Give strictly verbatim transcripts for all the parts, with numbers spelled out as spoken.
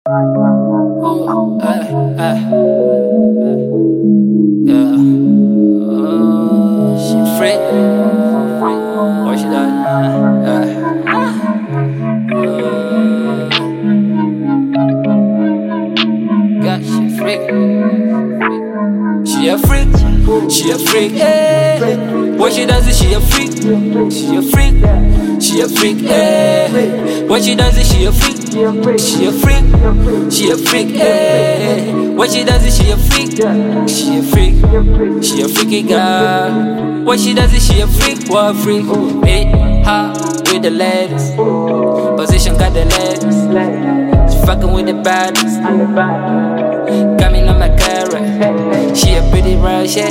Oh, ay, ay. Yeah. Uh, she freak. What she done? Yeah. God, she freak. She a freak. She a freak. Hey. What she does is she a freak. She a freak. She a freak. Hey. What she does is she a freak. She a freak. She a freak. Hey. What she does is she a freak. She a freak. She a freaky girl. What she does is she a freak. What a freak. Hey, ha, with the ladies. Position got the ladies. She fucking with the baddest. Got me on my carrot. She a pretty brown shit.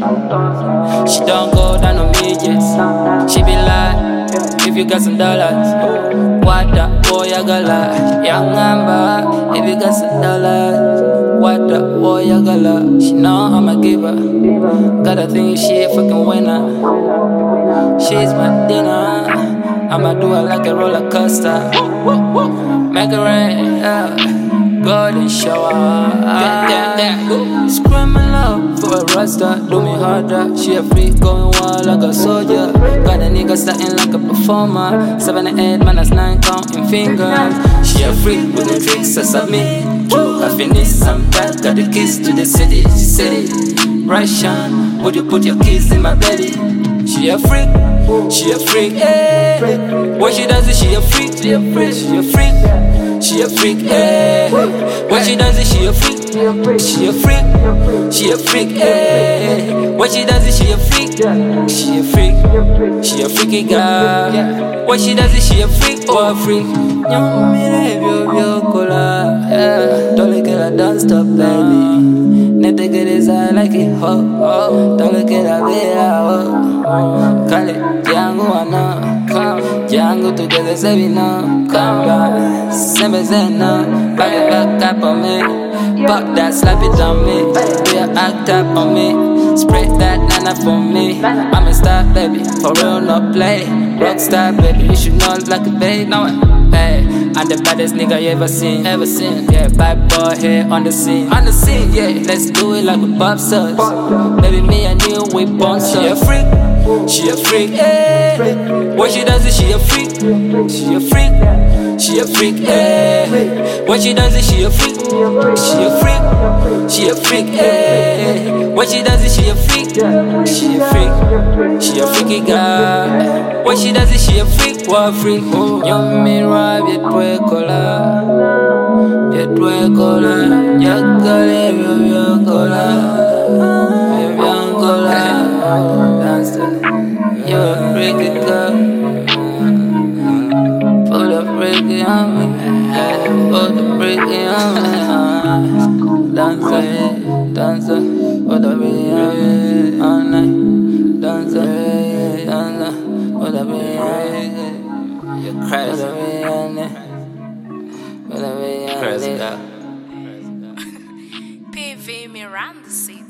She don't go down on midgets. She be like, if you got some dollars, what the boy I got like? Young Amber, if you got some dollars, what the boy I got like? She know I'm a giver. Gotta think she a fucking winner. She's my dinner. I'ma do it like a roller coaster. Make it rain, yeah. Golden shower, yeah, yeah, yeah. Screaming loud for a rasta, do me harder. She a freak going wild like a soldier. Got a nigga starting like a performer. Seven and eight, man, that's nine counting fingers. She a freak with the tricks, I submit. I finish some bad, got the keys to the city. She said it, Russian, would you put your keys in my belly? She a freak, she a freak, eh. What she does is she a freak, she a freak, she a freak. She a freak, eh. What she does is she a freak. She a freak. She a freak, eh. What she does is she a freak. She a freak. She a freaky girl. What she does is she a freak or a freak. Young me yo yo cola. Don't look at her, don't stop, baby. Net to get his eye like it hot. Don't look at her, baby. Call it Django, I know. Django together, say we know. Come back, same Zena. Back it back up on me. Pop that, slap it on me. Do your act up on me. Spray that nana for me. I'm a star, baby. For real, no play. Rockstar, baby. You should know like a babe. No way. Hey, I'm the baddest nigga you ever seen. Ever seen. Yeah, bad boy here on the scene. On the scene, yeah. Let's do it like we pop stars. Baby, me and you, we born stars. She a freak. She a freak, eh. What she does is she a freak. She a freak. She a freak, eh. What she does is she a freak. She a freak. She a freak, eh. What she does is she a freak. She a freak. She a freaky girl. What she does is she a freak. What a freak. Yo mira bien tuecola. Bien tuecola. Ya cale bien bien cola. Bien bien cola. You're a freaky girl. Put a freaky on me. Put a freaky on me. Dancer, dancer. Put a freaky on me. All night. Dancer, dancer. Put a freaky on me. You're crazy. Put a freaky on me. Put a freaky on me. Crazy girl. P V Miranda,